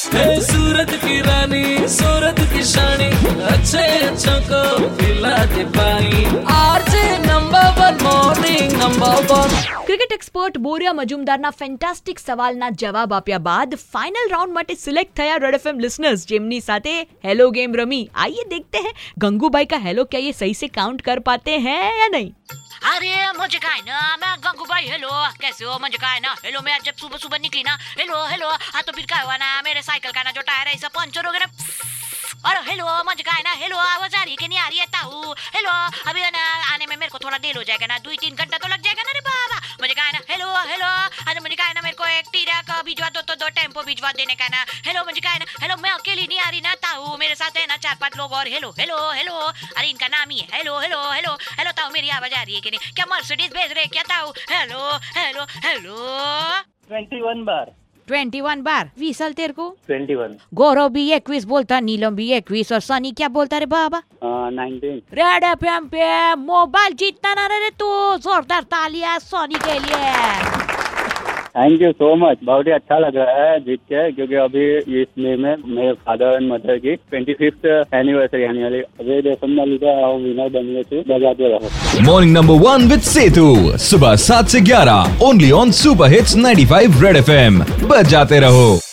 है सूरत की रानी, सूरत की शानी, अच्छे अच्छों को पिला दे पानी। RJ number 1 morning number 1। Cricket expert Boria મજુમદારના ફેન્ટાસ્ટિક સવાલના જવાબ આપ્યા બાદ ફાઇનલ રાઉન્ડ માટે સિલેક્ટ થયા રેડ એફએમ लिसनर्स જેમની સાથે हेलो गेम रमी। आइए देखते हैं गंगूबाई का हेलो क्या ये सही से काउंट कर पाते हैं या नहीं। अरे मुझे क्या है ना, मैं गंगूबाई हेलो कैसे हो, मुझे क्या है ना हेलो। मैं जब सुबह सुबह निकली ना हेलो हेलो, हाँ तो फिर क्या हुआ ना, मेरे साइकिल का ना जो टायर है सब पंचर हो गया ना। और हेलो मुझे क्या है ना हेलो, आवाज आ रही है कि नहीं आ रही है ताऊ हेलो। अभी ना आने में मेरे को थोड़ा देर हो जाएगा ना, 2-3 घंटा तो लग जाएगा ना रे बाबा। मुझे क्या है ना हेलो हेलो, आज मुझे क्या है ना मेरे को एक टीरक भिजवा दो तो 2 टेम्पो भिजवा देने का ना। हेलो मुझे क्या है ना हेलो, मैं अकेली नहीं आ रही ना ताऊ, मेरे साथ है ना 4-5 लोग और। हेलो हेलो हेलो, अरे इनका नाम ही है हेलो हेलो हेलो हेलो। ताऊ मेरी आवाज आ रही है कि नहीं, क्या मर्सिडीज भेज रहे क्या ताऊ। हेलो हेलो हेलो 21 बार 21 बार। विशाल तेरे को 21 गौरव भी 21 बोलता, नीलम भी 21 और सनी क्या बोलता रे बाबा 19। रेड एफएम पे मोबाइल जीतना ना रे तू। जोरदार तालियां सोनी के लिए। थैंक यू सो मच, बहुत ही अच्छा लग रहा है जीत के, क्योंकि अभी इस मे में मेरे फादर एंड मदर की 25th एनिवर्सरी आने वाली। रेड एफएम में विनर बन गए थे, बजाते रहो। मॉर्निंग नंबर 1 विद सेतु, सुबह 7 से 11 only on super hits 95 Red FM. बजाते रहो।